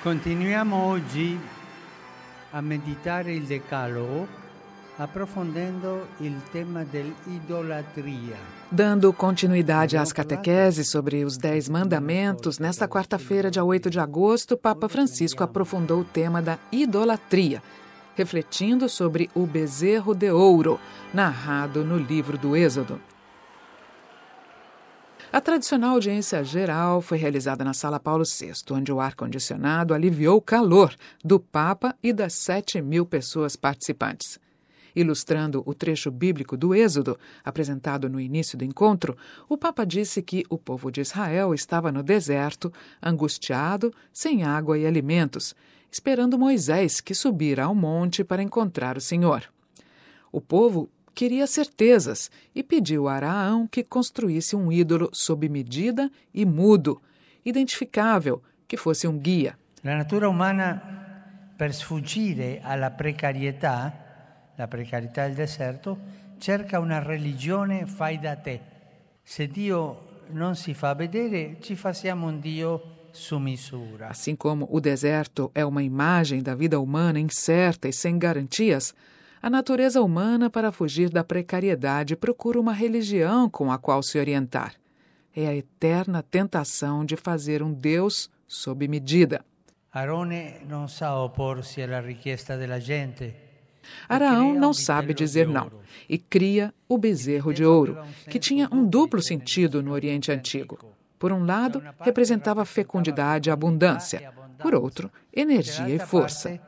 Continuiamo oggi a meditare il Decalogo, approfondendo il tema dell'idolatria. Dando continuidade às catequeses sobre os 10 mandamentos, nesta quarta-feira, dia 8 de agosto, Papa Francisco aprofundou o tema da idolatria, refletindo sobre o bezerro de ouro, narrado no livro do Êxodo. A tradicional audiência geral foi realizada na Sala Paulo VI, onde o ar-condicionado aliviou o calor do Papa e das 7.000 pessoas participantes. Ilustrando o trecho bíblico do Êxodo, apresentado no início do encontro, o Papa disse que o povo de Israel estava no deserto, angustiado, sem água e alimentos, esperando Moisés, que subira ao monte para encontrar o Senhor. O povo queria certezas e pediu a Araão que construísse um ídolo sob medida e mudo, identificável, que fosse um guia. La natura umana, per sfuggire alla precarietà, la precarietà del deserto, cerca una religione fai da te. Se Dio non si fa vedere, ci facciamo un Dio su misura. Assim como o deserto é uma imagem da vida humana incerta e sem garantias, a natureza humana, para fugir da precariedade, procura uma religião com a qual se orientar. É a eterna tentação de fazer um Deus sob medida. Aarone non sa opporsi alla richiesta della gente. Araão não sabe dizer não e cria o bezerro de ouro, que tinha um duplo sentido no Oriente Antigo. Por um lado, representava fecundidade e abundância. Por outro, energia e força.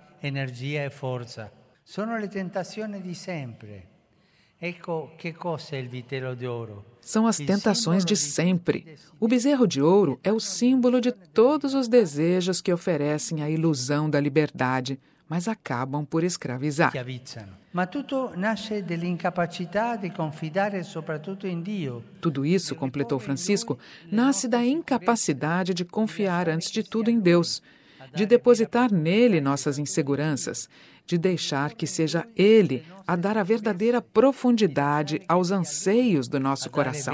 Sono le tentazioni di sempre. Ecco che cos'è il vitello de ouro. São as tentações de sempre. O bezerro de ouro é o símbolo de todos os desejos que oferecem a ilusão da liberdade, mas acabam por escravizar. Ma tutto nasce dell'incapacità di confidare soprattutto in Dio. Tudo isso, completou Francisco, nasce da incapacidade de confiar antes de tudo em Deus, de depositar nele nossas inseguranças, de deixar que seja Ele a dar a verdadeira profundidade aos anseios do nosso coração.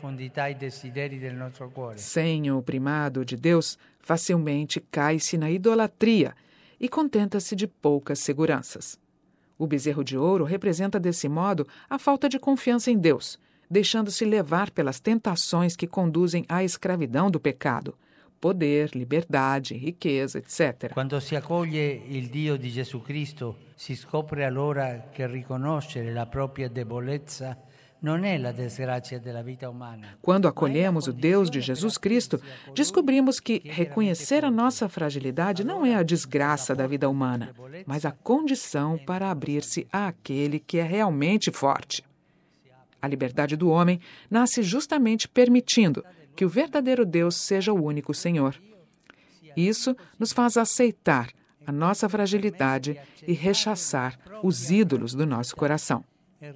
Sem o primado de Deus, facilmente cai-se na idolatria e contenta-se de poucas seguranças. O bezerro de ouro representa, desse modo, a falta de confiança em Deus, deixando-se levar pelas tentações que conduzem à escravidão do pecado. Poder, liberdade, riqueza, etc. Quando si accoglie il Dio di Gesù Cristo, si scopre allora che riconoscere la propria debolezza non è la disgrazia della vita umana. Quando acolhemos o Deus de Jesus Cristo, descobrimos que reconhecer a nossa fragilidade não é a desgraça da vida humana, mas a condição para abrir-se àquele que é realmente forte. A liberdade do homem nasce justamente permitindo que o verdadeiro Deus seja o único Senhor. Isso nos faz aceitar a nossa fragilidade e rechaçar os ídolos do nosso coração.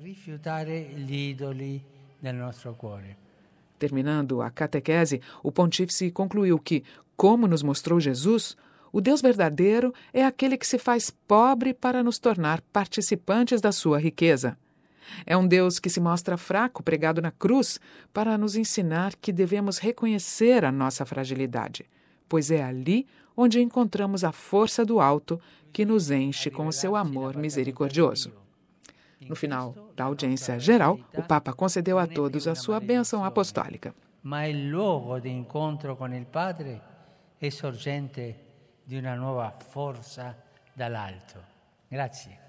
Terminando a catequese, o pontífice concluiu que, como nos mostrou Jesus, o Deus verdadeiro é aquele que se faz pobre para nos tornar participantes da sua riqueza. É um Deus que se mostra fraco, pregado na cruz, para nos ensinar que devemos reconhecer a nossa fragilidade, pois é ali onde encontramos a força do alto que nos enche com o seu amor misericordioso. No final da audiência geral, o Papa concedeu a todos a sua bênção apostólica. Ma il luogo di incontro con il Padre è sorgente di una nuova forza dall'alto. Grazie.